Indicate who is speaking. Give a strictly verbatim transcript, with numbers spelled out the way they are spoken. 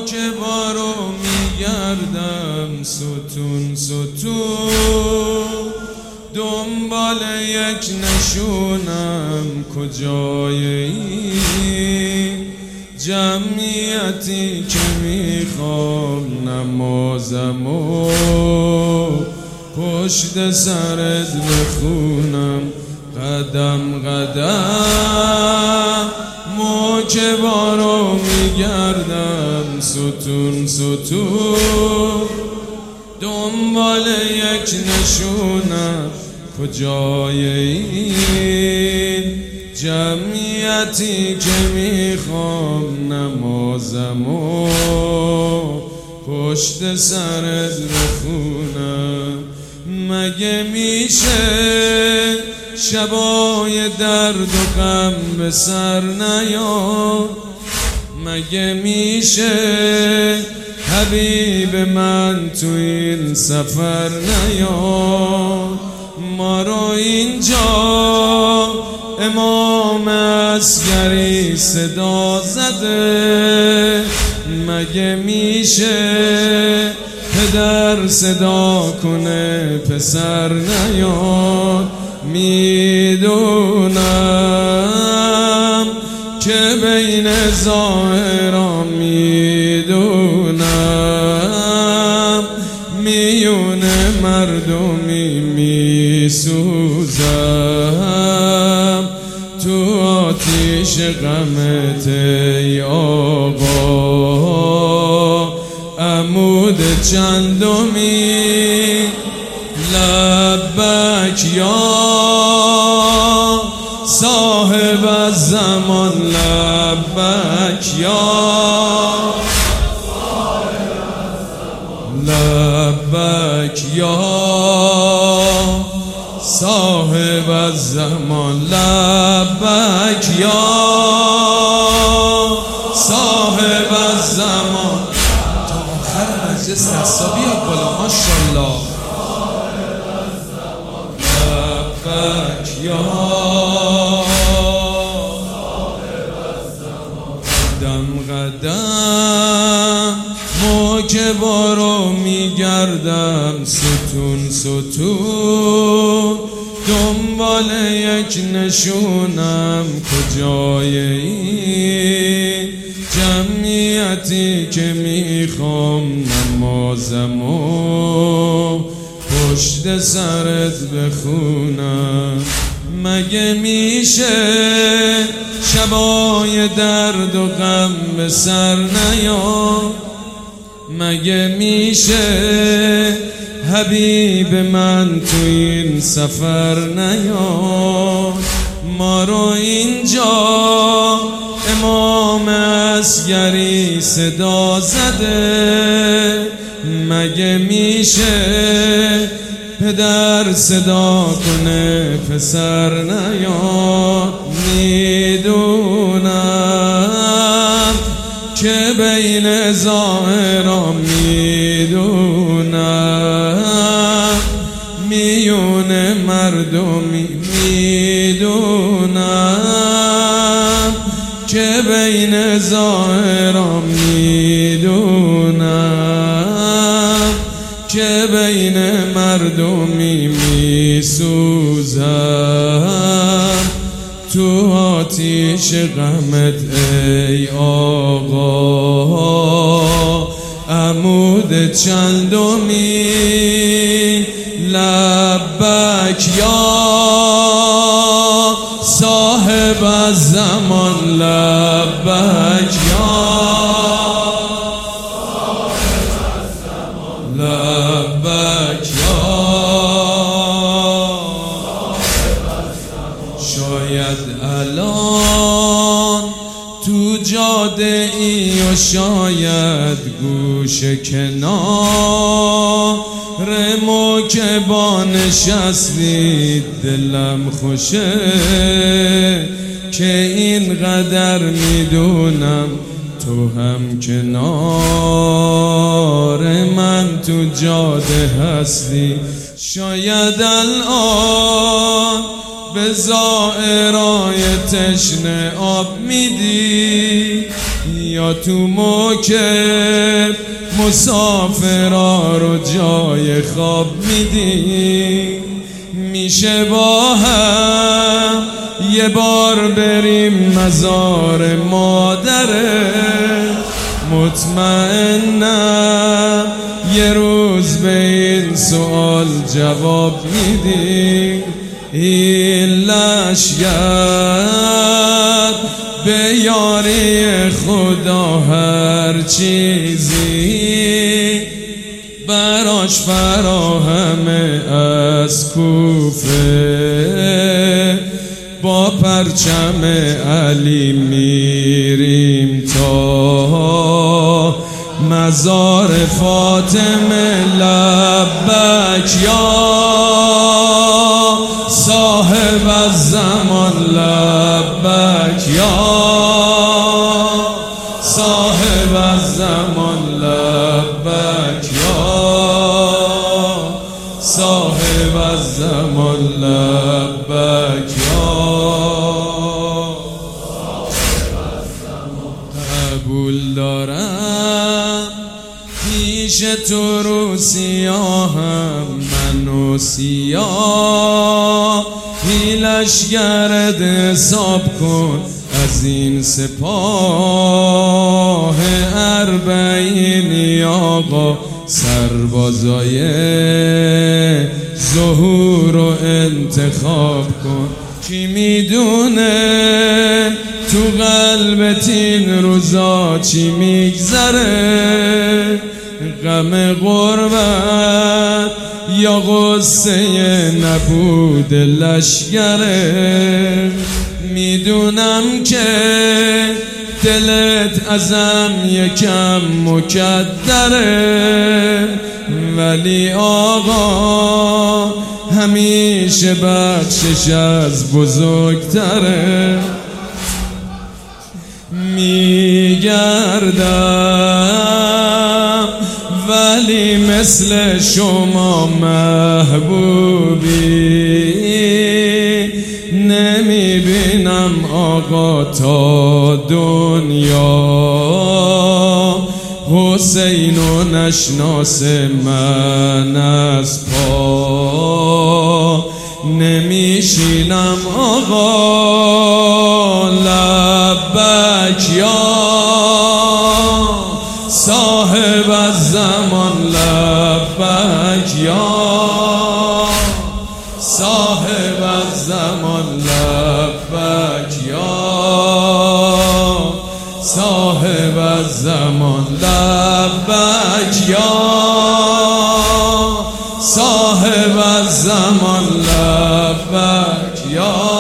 Speaker 1: که بارو میگردم ستون ستون، دنبال یک نشونم کجای این جمعیتی که میخوام نمازمو پشت سرت بخونم قدم قدم. مو که بارو میگردم ستون ستون، دنبال یک نشونم کجای این جمعیتی که میخوام نمازمو پشت سرت بخونم. مگه میشه شبای درد و غم به سر نیاد؟ مگه میشه حبیب من تو این سفر نیاد؟ ما رو اینجا امام عسکری صدا زده، مگه میشه پدر صدا کنه پسر نیاد؟ میدونم که بین ظاهران میدونم میون مردمی میسوزم تو آتیش غمت ای آقا. عمود چندمی لبک یا صاحب الزمان، لبک یا لبک یا صاحب الزمان، لبک یا صاحب الزمان. تا آخر مجلس دستا بیاد بالا ماشاءالله. لبک یا قدم قدم. مو که بارو میگردم ستون ستون، دنبال یک نشونم کجای این جمعیتی که میخوام نمازمو پشت سرت بخونم. مگه میشه شبای درد و غم به سر نیاد؟ مگه میشه حبیب من تو این سفر نیاد؟ ما رو اینجا امام عسکری صدا زده، مگه میشه پدر صدا کنه پسر نیاد؟ میدونم که بین ظاهران میدونم میون مردمی میدونم که بین ظاهران میدونم که بین مردمی میسوزم تو آتیش غمت ای آقا. عمود چندمی لبک یا صاحب الزمان، لبک یا لبک یا. شاید الان تو جاده ای و شاید گوش کنار مو که با نشستی دلم خوشه که اینقدر میدونم تو هم کنار من تو جاده هستی. شاید الان به زائرای تشنه آب میدی، یا تو موکب مسافرها رو جای خواب میدی؟ میشه با هم یه بار بریم مزار مادره؟ مطمئنم یه روز به این سوال جواب میدی. این لشگر به یاری خدا هر چیزی براش فراهمه. از کوفه با پرچم علی میریم تا مزار فاطمه. لبک یا صاحب الزمان، لبک یا صاحب الزمان، لبک یا صاحب الزمان، لبک یا قبول دارم پیش تو رو سیاهم من و سیاه. لشگرت حساب کن از این سپاه اربعین آقا. سربازای ظهور رو انتخاب کن. کی میدونه تو قلبت این روزا چی میگذره؟ غم غربت یا غصه نبود لشگره؟ میدونم که دلت ازم یکم مکدره، ولی آقا همیشه بخشش از بزرگتره. میگردم ولی مثل شما محبوبی نمیبینم آقا تا دنیا. حسین و نشناس من از پا نمیشینم آقا. لبک یا صاحب الزمان، لبک یا صاحب الزمان، لبک یا صاحب الزمان، لبک یا صاحب الزمان، لبک یا